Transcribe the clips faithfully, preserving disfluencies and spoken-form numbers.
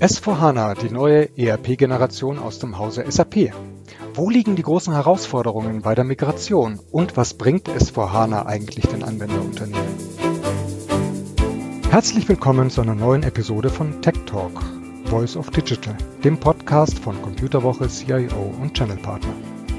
S vier HANA, die neue E R P-Generation aus dem Hause S A P. Wo liegen die großen Herausforderungen bei der Migration und was bringt S vier HANA eigentlich den Anwenderunternehmen? Herzlich willkommen zu einer neuen Episode von Tech Talk, Voice of Digital, dem Podcast von Computerwoche, C I O und Channel Partner.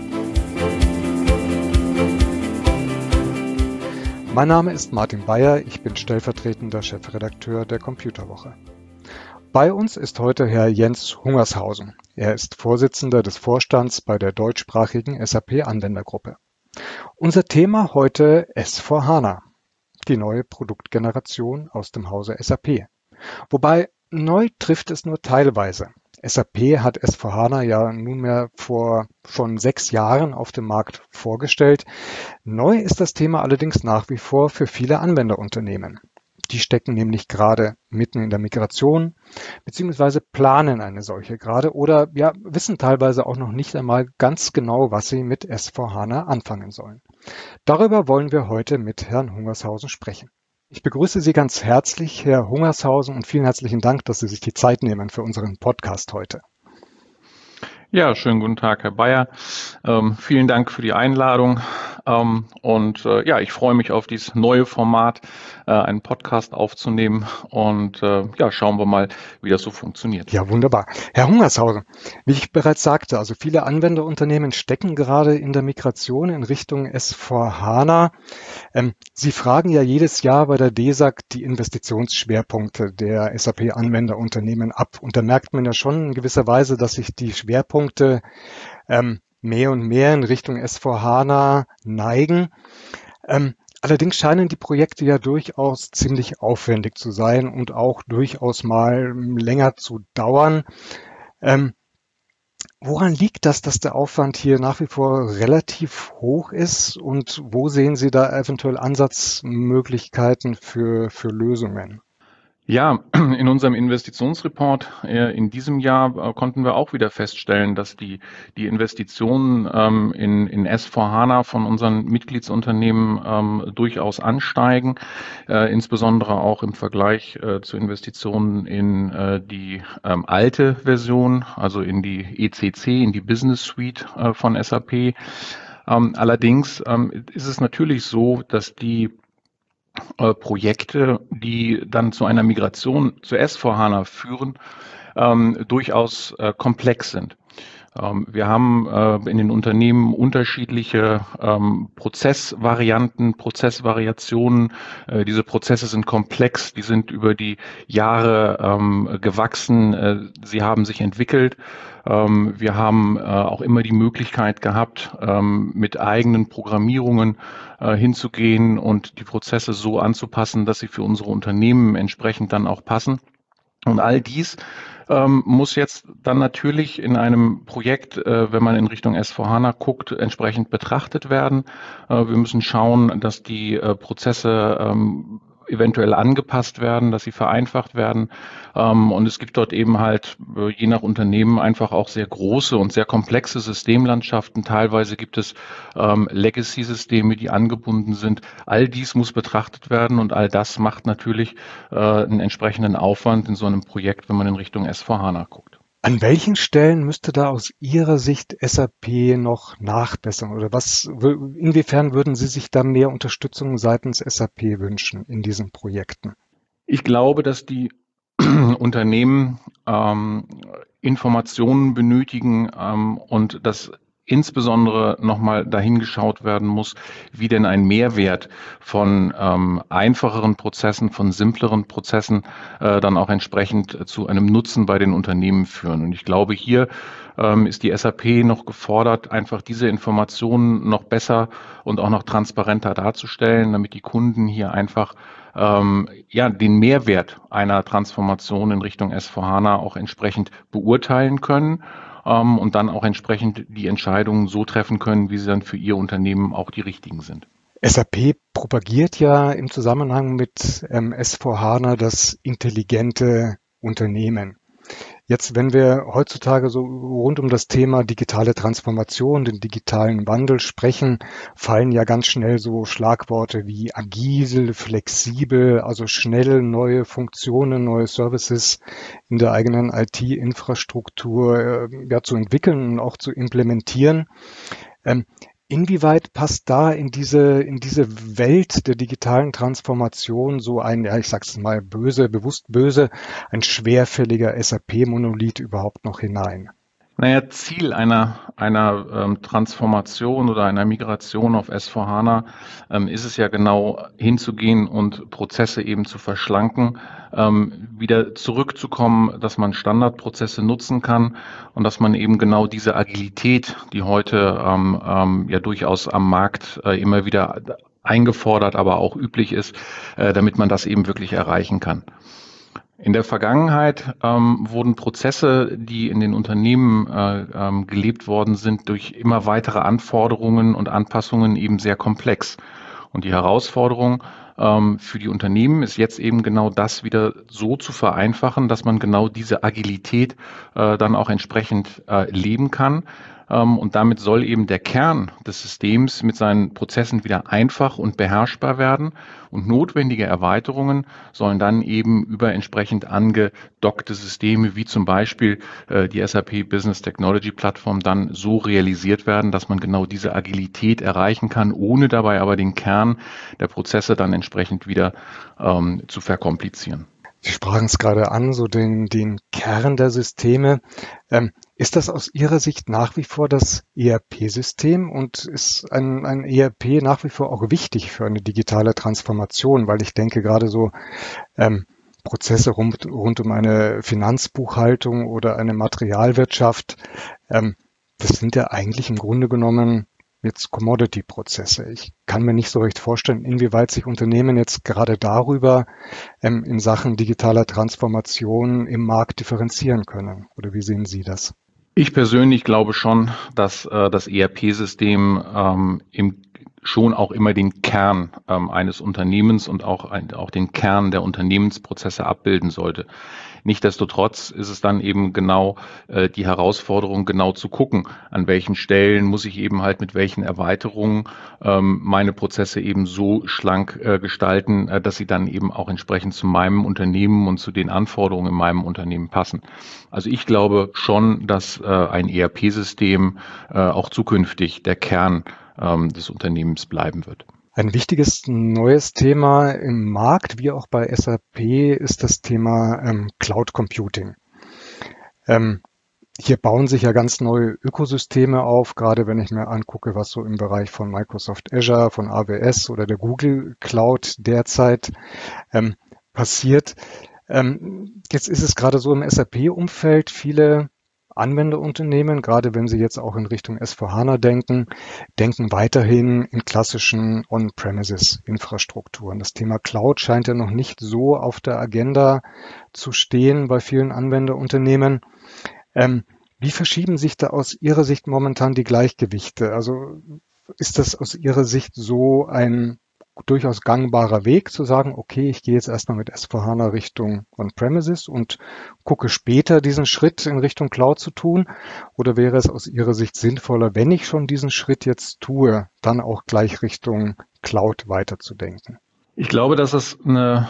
Mein Name ist Martin Bayer, ich bin stellvertretender Chefredakteur der Computerwoche. Bei uns ist heute Herr Jens Hungershausen. Er ist Vorsitzender des Vorstands bei der deutschsprachigen S A P-Anwendergruppe. Unser Thema heute S vier HANA, die neue Produktgeneration aus dem Hause S A P. Wobei neu trifft es nur teilweise. S A P hat S vier HANA ja nunmehr vor schon sechs Jahren auf dem Markt vorgestellt. Neu ist das Thema allerdings nach wie vor für viele Anwenderunternehmen. Die stecken nämlich gerade mitten in der Migration beziehungsweise planen eine solche gerade oder ja, wissen teilweise auch noch nicht einmal ganz genau, was sie mit S vier HANA anfangen sollen. Darüber wollen wir heute mit Herrn Hungershausen sprechen. Ich begrüße Sie ganz herzlich, Herr Hungershausen, und vielen herzlichen Dank, dass Sie sich die Zeit nehmen für unseren Podcast heute. Ja, schönen guten Tag, Herr Bayer. Ähm, vielen Dank für die Einladung. Ähm, und äh, ja, ich freue mich auf dieses neue Format, äh, einen Podcast aufzunehmen. Und äh, ja, schauen wir mal, wie das so funktioniert. Ja, wunderbar. Herr Hungershausen, wie ich bereits sagte, also viele Anwenderunternehmen stecken gerade in der Migration in Richtung S vier HANA. Ähm, Sie fragen ja jedes Jahr bei der D E S A G die Investitionsschwerpunkte der S A P-Anwenderunternehmen ab. Und da merkt man ja schon in gewisser Weise, dass sich die Schwerpunkte ähm, mehr und mehr in Richtung S vier HANA neigen. Ähm, allerdings scheinen die Projekte ja durchaus ziemlich aufwendig zu sein und auch durchaus mal länger zu dauern. Ähm, woran liegt das, dass der Aufwand hier nach wie vor relativ hoch ist und wo sehen Sie da eventuell Ansatzmöglichkeiten für, für Lösungen? Ja, in unserem Investitionsreport äh, in diesem Jahr äh, konnten wir auch wieder feststellen, dass die, die Investitionen ähm, in, in S vier HANA von unseren Mitgliedsunternehmen ähm, durchaus ansteigen, äh, insbesondere auch im Vergleich äh, zu Investitionen in äh, die ähm, alte Version, also in die E C C, in die Business Suite äh, von S A P. Ähm, allerdings ähm, ist es natürlich so, dass die Äh, Projekte, die dann zu einer Migration zu S vier HANA führen, ähm, durchaus äh, komplex sind. Ähm, wir haben äh, in den Unternehmen unterschiedliche ähm, Prozessvarianten, Prozessvariationen. Äh, diese Prozesse sind komplex, die sind über die Jahre ähm, gewachsen, äh, sie haben sich entwickelt. Ähm, wir haben äh, auch immer die Möglichkeit gehabt, ähm, mit eigenen Programmierungen äh, hinzugehen und die Prozesse so anzupassen, dass sie für unsere Unternehmen entsprechend dann auch passen. Und all dies ähm, muss jetzt dann natürlich in einem Projekt, äh, wenn man in Richtung S vier HANA guckt, entsprechend betrachtet werden. Äh, wir müssen schauen, dass die äh, Prozesse ähm, eventuell angepasst werden, dass sie vereinfacht werden. Ähm, und es gibt dort eben halt äh, je nach Unternehmen einfach auch sehr große und sehr komplexe Systemlandschaften. Teilweise gibt es ähm, Legacy-Systeme, die angebunden sind. All dies muss betrachtet werden und all das macht natürlich äh, einen entsprechenden Aufwand in so einem Projekt, wenn man in Richtung S vier HANA guckt. An welchen Stellen müsste da aus Ihrer Sicht S A P noch nachbessern oder was, inwiefern würden Sie sich da mehr Unterstützung seitens S A P wünschen in diesen Projekten? Ich glaube, dass die Unternehmen ähm, Informationen benötigen ähm, und dass insbesondere nochmal dahin geschaut werden muss, wie denn ein Mehrwert von ähm, einfacheren Prozessen, von simpleren Prozessen äh, dann auch entsprechend zu einem Nutzen bei den Unternehmen führen. Und ich glaube, hier ähm, ist die S A P noch gefordert, einfach diese Informationen noch besser und auch noch transparenter darzustellen, damit die Kunden hier einfach ähm, ja, den Mehrwert einer Transformation in Richtung S vier HANA auch entsprechend beurteilen können ähm, und dann auch entsprechend die Entscheidungen so treffen können, wie sie dann für ihr Unternehmen auch die richtigen sind. S A P propagiert ja im Zusammenhang mit ähm, S vier HANA das intelligente Unternehmen. Jetzt, wenn wir heutzutage so rund um das Thema digitale Transformation, den digitalen Wandel sprechen, fallen ja ganz schnell so Schlagworte wie agil, flexibel, also schnell neue Funktionen, neue Services in der eigenen I T-Infrastruktur äh, ja, zu entwickeln und auch zu implementieren. Ähm, Inwieweit passt da in diese, in diese Welt der digitalen Transformation so ein, ja, ich sag's mal böse, bewusst böse, ein schwerfälliger S A P-Monolith überhaupt noch hinein? Naja, Ziel einer, einer ähm, Transformation oder einer Migration auf S/4HANA ähm, ist es ja genau hinzugehen und Prozesse eben zu verschlanken, ähm, wieder zurückzukommen, dass man Standardprozesse nutzen kann und dass man eben genau diese Agilität, die heute ähm, ähm, ja durchaus am Markt äh, immer wieder eingefordert, aber auch üblich ist, äh, damit man das eben wirklich erreichen kann. In der Vergangenheit ähm, wurden Prozesse, die in den Unternehmen äh, ähm, gelebt worden sind, durch immer weitere Anforderungen und Anpassungen eben sehr komplex. Und die Herausforderung ähm, für die Unternehmen ist jetzt eben genau das wieder so zu vereinfachen, dass man genau diese Agilität äh, dann auch entsprechend äh, leben kann. Ähm, und damit soll eben der Kern des Systems mit seinen Prozessen wieder einfach und beherrschbar werden. Und notwendige Erweiterungen sollen dann eben über entsprechend angedockte Systeme wie zum Beispiel äh, die S A P Business Technology Plattform dann so realisiert werden, dass man genau diese Agilität erreichen kann, ohne dabei aber den Kern der Prozesse dann entsprechend wieder ähm, zu verkomplizieren. Sie sprachen es gerade an, so den, den Kern der Systeme. Ähm, ist das aus Ihrer Sicht nach wie vor das E R P-System und ist ein, ein E R P nach wie vor auch wichtig für eine digitale Transformation? Weil ich denke gerade so ähm, Prozesse rund, rund um eine Finanzbuchhaltung oder eine Materialwirtschaft, ähm, das sind ja eigentlich im Grunde genommen jetzt Commodity-Prozesse. Ich kann mir nicht so recht vorstellen, inwieweit sich Unternehmen jetzt gerade darüber ähm, in Sachen digitaler Transformation im Markt differenzieren können. Oder wie sehen Sie das? Ich persönlich glaube schon, dass äh, das E R P-System ähm, im schon auch immer den Kern ähm, eines Unternehmens und auch, ein, auch den Kern der Unternehmensprozesse abbilden sollte. Nichtsdestotrotz ist es dann eben genau äh, die Herausforderung, genau zu gucken, an welchen Stellen muss ich eben halt mit welchen Erweiterungen ähm, meine Prozesse eben so schlank äh, gestalten, äh, dass sie dann eben auch entsprechend zu meinem Unternehmen und zu den Anforderungen in meinem Unternehmen passen. Also ich glaube schon, dass äh, ein E R P-System äh, auch zukünftig der Kern ähm, des Unternehmens bleiben wird. Ein wichtiges neues Thema im Markt, wie auch bei S A P, ist das Thema ähm, Cloud Computing. Ähm, Hier bauen sich ja ganz neue Ökosysteme auf, gerade wenn ich mir angucke, was so im Bereich von Microsoft Azure, von A W S oder der Google Cloud derzeit ähm, passiert. Ähm, jetzt ist es gerade so im S A P-Umfeld, viele Anwenderunternehmen, gerade wenn sie jetzt auch in Richtung S vier HANA denken, denken weiterhin in klassischen On-Premises-Infrastrukturen. Das Thema Cloud scheint ja noch nicht so auf der Agenda zu stehen bei vielen Anwenderunternehmen. Ähm, Wie verschieben sich da aus Ihrer Sicht momentan die Gleichgewichte? Also ist das aus Ihrer Sicht so ein durchaus gangbarer Weg zu sagen, okay, ich gehe jetzt erstmal mit S vier HANA Richtung On-Premises und gucke später diesen Schritt in Richtung Cloud zu tun? Oder wäre es aus Ihrer Sicht sinnvoller, wenn ich schon diesen Schritt jetzt tue, dann auch gleich Richtung Cloud weiterzudenken? Ich glaube, das ist eine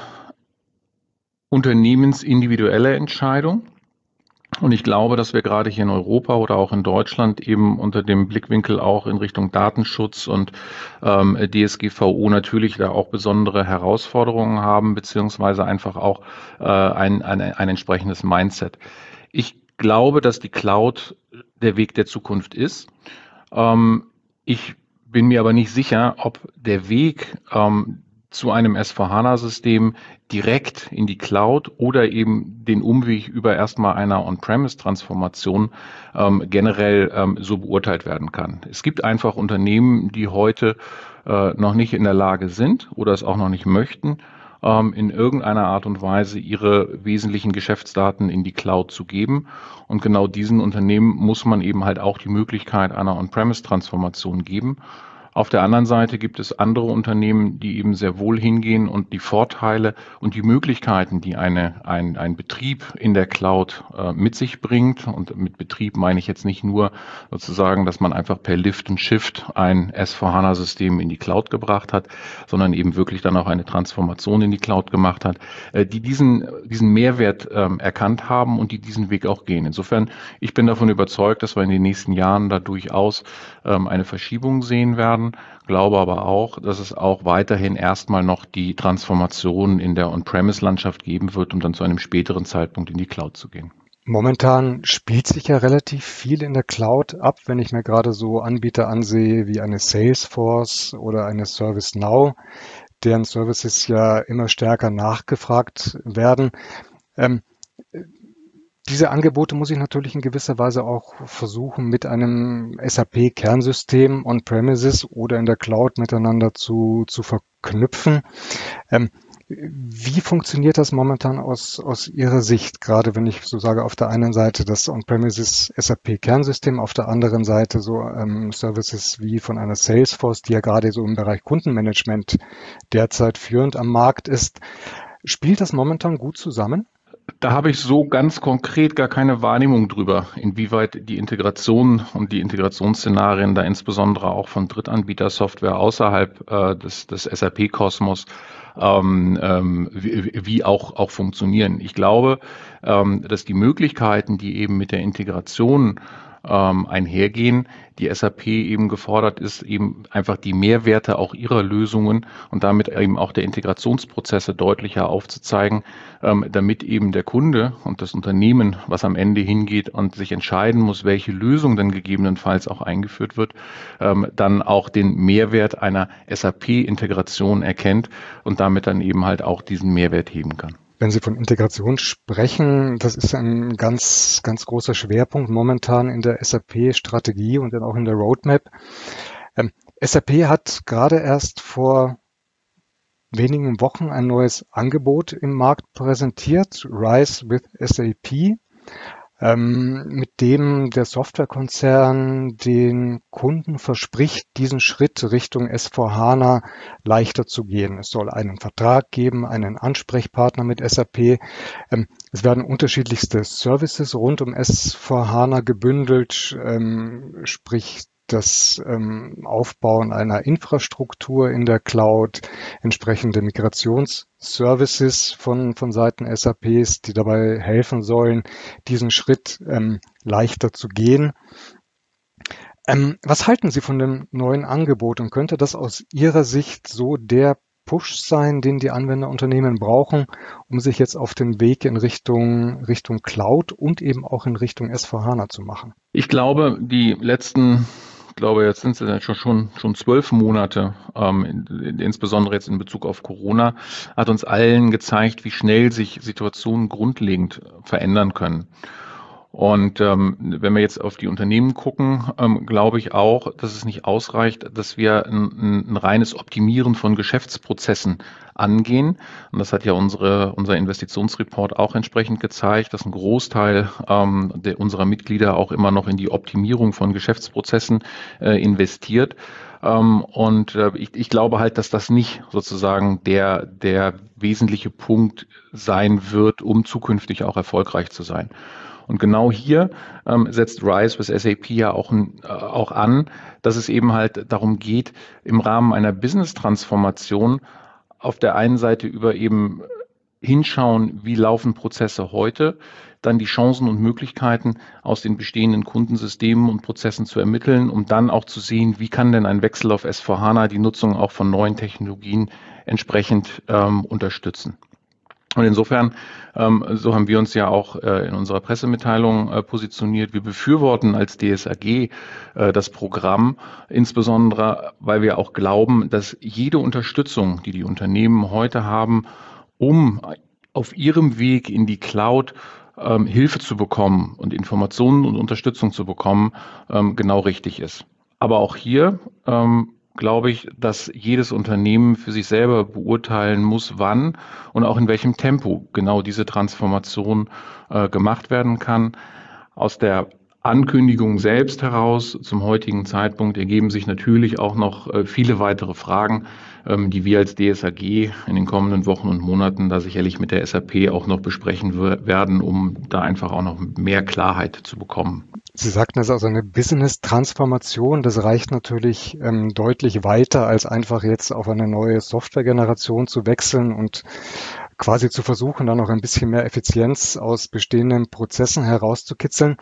unternehmensindividuelle Entscheidung. Und ich glaube, dass wir gerade hier in Europa oder auch in Deutschland eben unter dem Blickwinkel auch in Richtung Datenschutz und ähm, D S G V O natürlich da auch besondere Herausforderungen haben, beziehungsweise einfach auch äh, ein, ein, ein entsprechendes Mindset. Ich glaube, dass die Cloud der Weg der Zukunft ist. Ähm, ich bin mir aber nicht sicher, ob der Weg ähm, zu einem S vier HANA-System direkt in die Cloud oder eben den Umweg über erstmal einer On-Premise-Transformation ähm, generell ähm, so beurteilt werden kann. Es gibt einfach Unternehmen, die heute äh, noch nicht in der Lage sind oder es auch noch nicht möchten, ähm, in irgendeiner Art und Weise ihre wesentlichen Geschäftsdaten in die Cloud zu geben. Und genau diesen Unternehmen muss man eben halt auch die Möglichkeit einer On-Premise-Transformation geben. Auf der anderen Seite gibt es andere Unternehmen, die eben sehr wohl hingehen und die Vorteile und die Möglichkeiten, die eine, ein, ein Betrieb in der Cloud äh, mit sich bringt. Und mit Betrieb meine ich jetzt nicht nur sozusagen, dass man einfach per Lift und Shift ein S vier HANA-System in die Cloud gebracht hat, sondern eben wirklich dann auch eine Transformation in die Cloud gemacht hat, äh, die diesen, diesen Mehrwert ähm, erkannt haben und die diesen Weg auch gehen. Insofern, ich bin davon überzeugt, dass wir in den nächsten Jahren da durchaus ähm, eine Verschiebung sehen werden. Glaube aber auch, dass es auch weiterhin erstmal noch die Transformation in der On-Premise-Landschaft geben wird, um dann zu einem späteren Zeitpunkt in die Cloud zu gehen. Momentan spielt sich ja relativ viel in der Cloud ab, wenn ich mir gerade so Anbieter ansehe wie eine Salesforce oder eine ServiceNow, deren Services ja immer stärker nachgefragt werden. Ähm, Diese Angebote muss ich natürlich in gewisser Weise auch versuchen, mit einem S A P-Kernsystem on-premises oder in der Cloud miteinander zu, zu verknüpfen. Ähm, wie funktioniert das momentan aus, aus Ihrer Sicht? Gerade wenn ich so sage, auf der einen Seite das on-premises S A P-Kernsystem, auf der anderen Seite so ähm, Services wie von einer Salesforce, die ja gerade so im Bereich Kundenmanagement derzeit führend am Markt ist. Spielt das momentan gut zusammen? Da habe ich so ganz konkret gar keine Wahrnehmung drüber, inwieweit die Integration und die Integrationsszenarien da insbesondere auch von Drittanbietersoftware außerhalb äh, des, des S A P-Kosmos ähm, ähm, wie, wie auch, auch funktionieren. Ich glaube, ähm, dass die Möglichkeiten, die eben mit der Integration ähm, einhergehen, die S A P eben gefordert ist, eben einfach die Mehrwerte auch ihrer Lösungen und damit eben auch der Integrationsprozesse deutlicher aufzuzeigen, ähm, damit eben der Kunde und das Unternehmen, was am Ende hingeht und sich entscheiden muss, welche Lösung dann gegebenenfalls auch eingeführt wird, ähm, dann auch den Mehrwert einer S A P-Integration erkennt und damit dann eben halt auch diesen Mehrwert heben kann. Wenn Sie von Integration sprechen, das ist ein ganz, ganz großer Schwerpunkt momentan in der S A P-Strategie und dann auch in der Roadmap. Ähm, S A P hat gerade erst vor wenigen Wochen ein neues Angebot im Markt präsentiert, RISE with S A P, ähm, mit dem der Softwarekonzern den Kunden verspricht, diesen Schritt Richtung S vier HANA leichter zu gehen. Es soll einen Vertrag geben, einen Ansprechpartner mit S A P. Ähm, es werden unterschiedlichste Services rund um S vier HANA gebündelt, ähm, sprich das ähm, Aufbauen einer Infrastruktur in der Cloud, entsprechende Migrationsservices von, von Seiten S A Ps, die dabei helfen sollen, diesen Schritt ähm, leichter zu gehen. Ähm, was halten Sie von dem neuen Angebot und könnte das aus Ihrer Sicht so der Push sein, den die Anwenderunternehmen brauchen, um sich jetzt auf den Weg in Richtung, Richtung Cloud und eben auch in Richtung S vier HANA zu machen? Ich glaube, die letzten Ich glaube, jetzt sind es schon, schon, schon zwölf Monate, ähm, in, insbesondere jetzt in Bezug auf Corona, hat uns allen gezeigt, wie schnell sich Situationen grundlegend verändern können. Und ähm, wenn wir jetzt auf die Unternehmen gucken, ähm, glaube ich auch, dass es nicht ausreicht, dass wir ein, ein reines Optimieren von Geschäftsprozessen angehen. Und das hat ja unsere, unser Investitionsreport auch entsprechend gezeigt, dass ein Großteil ähm, der, unserer Mitglieder auch immer noch in die Optimierung von Geschäftsprozessen äh, investiert. Ähm, und äh, ich, ich glaube halt, dass das nicht sozusagen der, der wesentliche Punkt sein wird, um zukünftig auch erfolgreich zu sein. Und genau hier ähm, setzt RISE with S A P ja auch, äh, auch an, dass es eben halt darum geht, im Rahmen einer Business-Transformation auf der einen Seite über eben hinschauen, wie laufen Prozesse heute, dann die Chancen und Möglichkeiten aus den bestehenden Kundensystemen und Prozessen zu ermitteln, um dann auch zu sehen, wie kann denn ein Wechsel auf S vier HANA die Nutzung auch von neuen Technologien entsprechend ähm, unterstützen. Und insofern, ähm, so haben wir uns ja auch äh, in unserer Pressemitteilung äh, positioniert. Wir befürworten als D S A G äh, das Programm, insbesondere weil wir auch glauben, dass jede Unterstützung, die die Unternehmen heute haben, um auf ihrem Weg in die Cloud ähm, Hilfe zu bekommen und Informationen und Unterstützung zu bekommen, ähm, genau richtig ist. Aber auch hier ähm, glaube ich, dass jedes Unternehmen für sich selber beurteilen muss, wann und auch in welchem Tempo genau diese Transformation äh, gemacht werden kann. Aus der Ankündigung selbst heraus, zum heutigen Zeitpunkt ergeben sich natürlich auch noch äh, viele weitere Fragen, ähm, die wir als D S A G in den kommenden Wochen und Monaten da sicherlich mit der S A P auch noch besprechen w- werden, um da einfach auch noch mehr Klarheit zu bekommen. Sie sagten es, also eine Business-Transformation, das reicht natürlich ähm, deutlich weiter, als einfach jetzt auf eine neue Softwaregeneration zu wechseln und quasi zu versuchen, dann noch ein bisschen mehr Effizienz aus bestehenden Prozessen herauszukitzeln.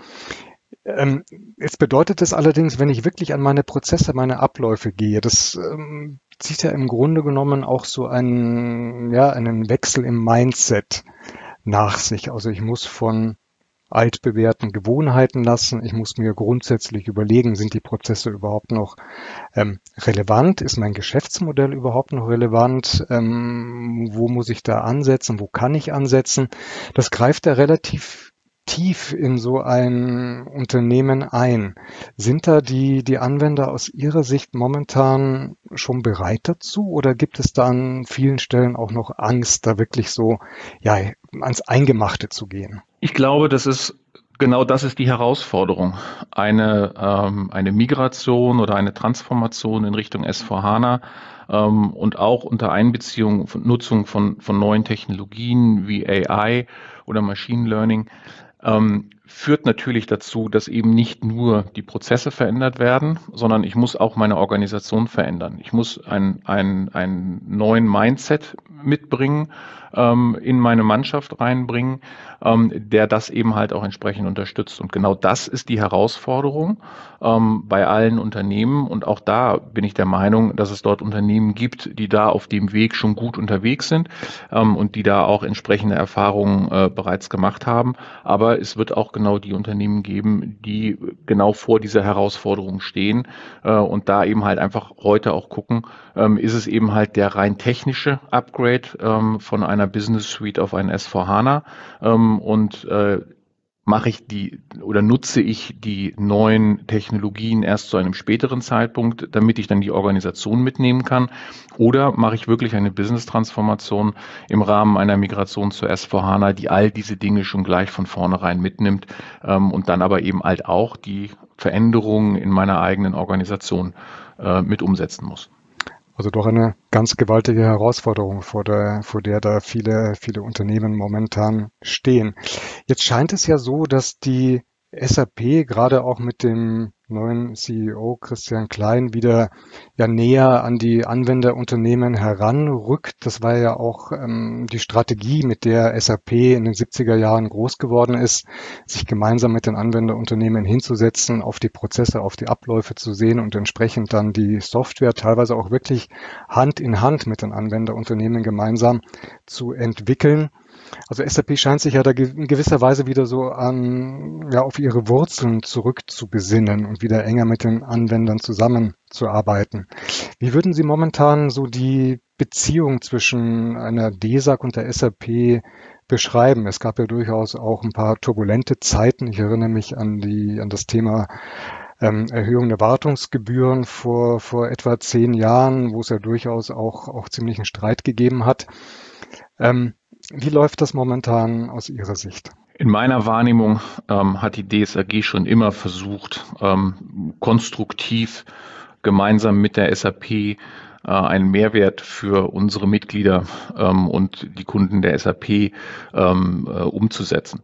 Ähm, jetzt bedeutet das allerdings, wenn ich wirklich an meine Prozesse, meine Abläufe gehe, das ähm, zieht ja im Grunde genommen auch so einen, ja, einen Wechsel im Mindset nach sich. Also ich muss von altbewährten Gewohnheiten lassen. Ich muss mir grundsätzlich überlegen, sind die Prozesse überhaupt noch ähm, relevant? Ist mein Geschäftsmodell überhaupt noch relevant? Ähm, wo muss ich da ansetzen? Wo kann ich ansetzen? Das greift ja relativ tief in so ein Unternehmen ein. Sind da die, die Anwender aus Ihrer Sicht momentan schon bereit dazu oder gibt es da an vielen Stellen auch noch Angst, da wirklich so, ja, ans Eingemachte zu gehen? Ich glaube, das ist genau das ist die Herausforderung. Eine, ähm, eine Migration oder eine Transformation in Richtung S vier HANA ähm, und auch unter Einbeziehung von Nutzung von, von neuen Technologien wie A I oder Machine Learning ähm, führt natürlich dazu, dass eben nicht nur die Prozesse verändert werden, sondern ich muss auch meine Organisation verändern. Ich muss ein, ein, einen neuen Mindset mitbringen, ähm, in meine Mannschaft reinbringen, ähm, der das eben halt auch entsprechend unterstützt. Und genau das ist die Herausforderung ähm, bei allen Unternehmen. Und auch da bin ich der Meinung, dass es dort Unternehmen gibt, die da auf dem Weg schon gut unterwegs sind ähm, und die da auch entsprechende Erfahrungen äh, bereits gemacht haben. Aber es wird auch genau die Unternehmen geben, die genau vor dieser Herausforderung stehen äh, und da eben halt einfach heute auch gucken, ähm, ist es eben halt der rein technische Upgrade ähm, von einer Business Suite auf ein S vier HANA ähm, und äh, mache ich die oder nutze ich die neuen Technologien erst zu einem späteren Zeitpunkt, damit ich dann die Organisation mitnehmen kann? Oder mache ich wirklich eine Business-Transformation im Rahmen einer Migration zu S vier HANA, die all diese Dinge schon gleich von vornherein mitnimmt ähm, und dann aber eben halt auch die Veränderungen in meiner eigenen Organisation äh, mit umsetzen muss? Also doch eine ganz gewaltige Herausforderung, vor der, vor der da viele, viele Unternehmen momentan stehen. Jetzt scheint es ja so, dass die S A P gerade auch mit dem neuen C E O Christian Klein wieder ja näher an die Anwenderunternehmen heranrückt. Das war ja auch ähm, die Strategie, mit der S A P in den siebziger Jahren groß geworden ist, sich gemeinsam mit den Anwenderunternehmen hinzusetzen, auf die Prozesse, auf die Abläufe zu sehen und entsprechend dann die Software teilweise auch wirklich Hand in Hand mit den Anwenderunternehmen gemeinsam zu entwickeln. Also S A P scheint sich ja da in gewisser Weise wieder so an, ja, auf ihre Wurzeln zurückzubesinnen und wieder enger mit den Anwendern zusammenzuarbeiten. Wie würden Sie momentan so die Beziehung zwischen einer D S A G und der S A P beschreiben? Es gab ja durchaus auch ein paar turbulente Zeiten. Ich erinnere mich an die, an das Thema ähm, Erhöhung der Wartungsgebühren vor, vor etwa zehn Jahren, wo es ja durchaus auch, auch ziemlichen Streit gegeben hat. Ähm, Wie läuft das momentan aus Ihrer Sicht? In meiner Wahrnehmung ähm, hat die D S A G schon immer versucht, ähm, konstruktiv gemeinsam mit der S A P äh, einen Mehrwert für unsere Mitglieder ähm, und die Kunden der S A P ähm, äh, umzusetzen.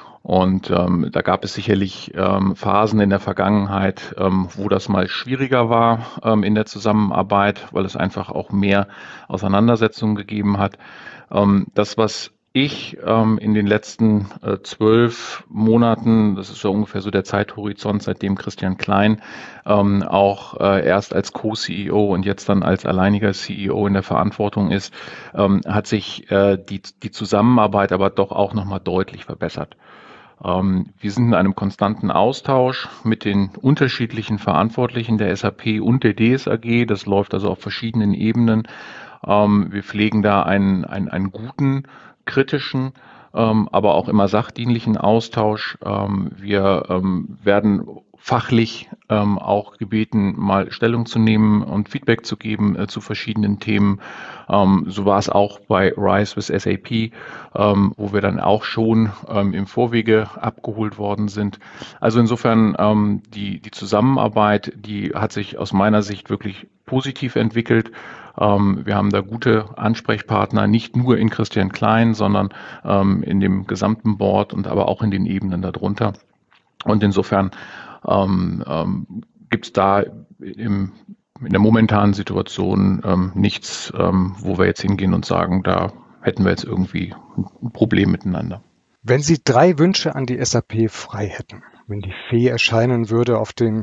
Und ähm, da gab es sicherlich ähm, Phasen in der Vergangenheit, ähm, wo das mal schwieriger war ähm, in der Zusammenarbeit, weil es einfach auch mehr Auseinandersetzungen gegeben hat. Ähm, das, was ich ähm, in den letzten äh, zwölf Monaten, das ist so ungefähr so der Zeithorizont, seitdem Christian Klein ähm, auch äh, erst als Co-C E O und jetzt dann als alleiniger C E O in der Verantwortung ist, ähm, hat sich äh, die, die Zusammenarbeit aber doch auch nochmal deutlich verbessert. Ähm, wir sind in einem konstanten Austausch mit den unterschiedlichen Verantwortlichen der S A P und der D S A G. Das läuft also auf verschiedenen Ebenen. Ähm, wir pflegen da einen, einen, einen guten, kritischen ähm, aber auch immer sachdienlichen Austausch. Ähm, wir ähm, werden fachlich ähm, auch gebeten, mal Stellung zu nehmen und Feedback zu geben äh, zu verschiedenen Themen. Ähm, so war es auch bei Rise with S A P, ähm, wo wir dann auch schon ähm, im Vorwege abgeholt worden sind. Also insofern ähm, die, die Zusammenarbeit, die hat sich aus meiner Sicht wirklich positiv entwickelt. Ähm, wir haben da gute Ansprechpartner, nicht nur in Christian Klein, sondern ähm, in dem gesamten Board und aber auch in den Ebenen darunter. Und insofern ähm, ähm, gibt es da im, in der momentanen Situation ähm, nichts, ähm, wo wir jetzt hingehen und sagen, da hätten wir jetzt irgendwie ein Problem miteinander. Wenn Sie drei Wünsche an die S A P frei hätten, wenn die Fee erscheinen würde auf dem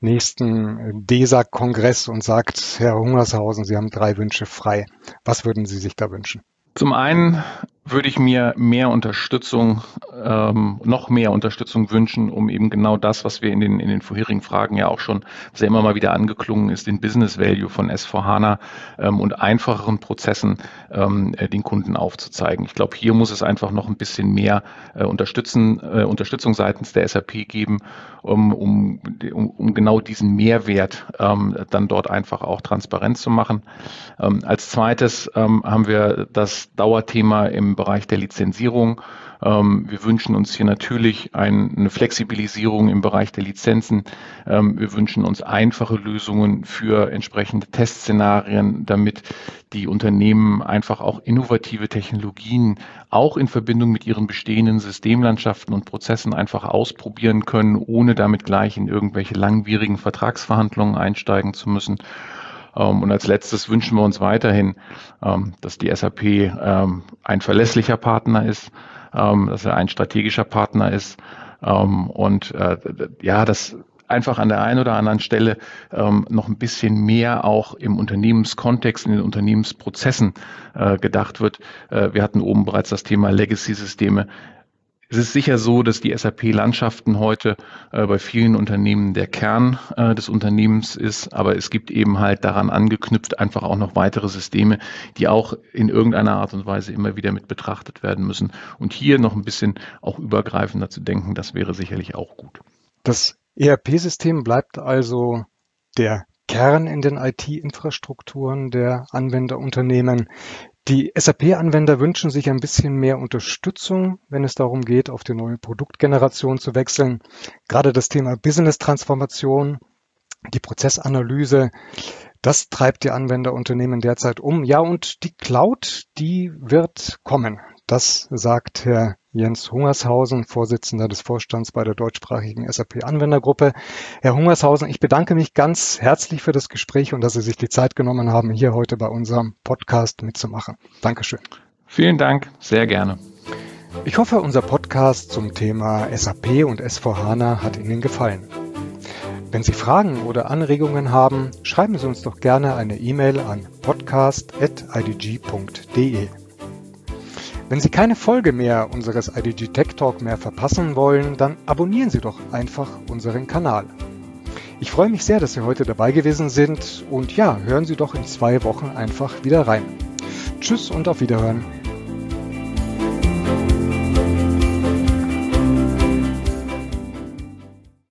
nächsten D E S A-Kongress und sagt, Herr Hungershausen, Sie haben drei Wünsche frei, was würden Sie sich da wünschen? Zum einen würde ich mir mehr Unterstützung, ähm, noch mehr Unterstützung wünschen, um eben genau das, was wir in den, in den vorherigen Fragen ja auch schon, was ja immer mal wieder angeklungen ist, den Business Value von S vier HANA ähm, und einfacheren Prozessen ähm, den Kunden aufzuzeigen. Ich glaube, hier muss es einfach noch ein bisschen mehr äh, unterstützen, äh, Unterstützung seitens der S A P geben, um, um, um, um genau diesen Mehrwert ähm, dann dort einfach auch transparent zu machen. Ähm, als zweites ähm, haben wir das Dauerthema im Bereich der Lizenzierung. Ähm, wir wünschen uns hier natürlich ein, eine Flexibilisierung im Bereich der Lizenzen. Ähm, wir wünschen uns einfache Lösungen für entsprechende Testszenarien, damit die Unternehmen einfach auch innovative Technologien auch in Verbindung mit ihren bestehenden Systemlandschaften und Prozessen einfach ausprobieren können, ohne damit gleich in irgendwelche langwierigen Vertragsverhandlungen einsteigen zu müssen. Und als letztes wünschen wir uns weiterhin, dass die S A P ein verlässlicher Partner ist, dass er ein strategischer Partner ist und ja, dass einfach an der einen oder anderen Stelle noch ein bisschen mehr auch im Unternehmenskontext, in den Unternehmensprozessen gedacht wird. Wir hatten oben bereits das Thema Legacy-Systeme. Es ist sicher so, dass die S A P-Landschaften heute äh, bei vielen Unternehmen der Kern äh, des Unternehmens ist, aber es gibt eben halt daran angeknüpft einfach auch noch weitere Systeme, die auch in irgendeiner Art und Weise immer wieder mit betrachtet werden müssen. Und hier noch ein bisschen auch übergreifender zu denken, das wäre sicherlich auch gut. Das E R P-System bleibt also der Kern in den I T-Infrastrukturen der Anwenderunternehmen. Die S A P-Anwender wünschen sich ein bisschen mehr Unterstützung, wenn es darum geht, auf die neue Produktgeneration zu wechseln. Gerade das Thema Business-Transformation, die Prozessanalyse, das treibt die Anwenderunternehmen derzeit um. Ja, und die Cloud, die wird kommen. Das sagt Herr Jens Hungershausen, Vorsitzender des Vorstands bei der deutschsprachigen S A P-Anwendergruppe. Herr Hungershausen, ich bedanke mich ganz herzlich für das Gespräch und dass Sie sich die Zeit genommen haben, hier heute bei unserem Podcast mitzumachen. Dankeschön. Vielen Dank, sehr gerne. Ich hoffe, unser Podcast zum Thema S A P und S vier HANA hat Ihnen gefallen. Wenn Sie Fragen oder Anregungen haben, schreiben Sie uns doch gerne eine E-Mail an podcast at i d g punkt d e. Wenn Sie keine Folge mehr unseres I D G Tech Talk mehr verpassen wollen, dann abonnieren Sie doch einfach unseren Kanal. Ich freue mich sehr, dass Sie heute dabei gewesen sind und ja, hören Sie doch in zwei Wochen einfach wieder rein. Tschüss und auf Wiederhören.